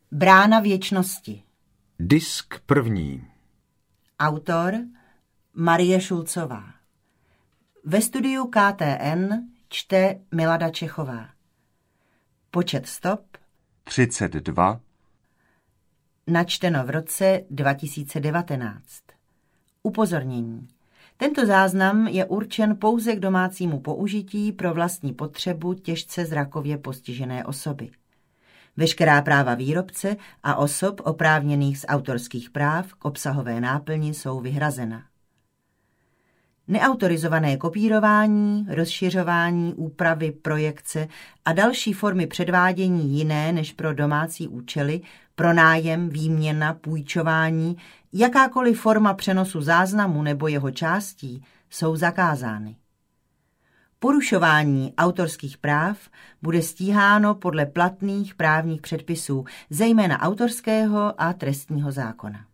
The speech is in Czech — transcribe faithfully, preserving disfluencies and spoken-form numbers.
Brána věčnosti. Disk první. Autor Marie Šulcová. Ve studiu K T N čte Milada Čechová. Počet stop třicet dva. Načteno v roce dva tisíce devatenáct. Upozornění. Tento záznam je určen pouze k domácímu použití pro vlastní potřebu těžce zrakově postižené osoby. Veškerá práva výrobce a osob oprávněných z autorských práv k obsahové náplni jsou vyhrazena. Neautorizované kopírování, rozšiřování, úpravy, projekce a další formy předvádění jiné než pro domácí účely, pronájem, výměna, půjčování, jakákoliv forma přenosu záznamu nebo jeho částí jsou zakázány. Porušování autorských práv bude stíháno podle platných právních předpisů, zejména autorského a trestního zákona.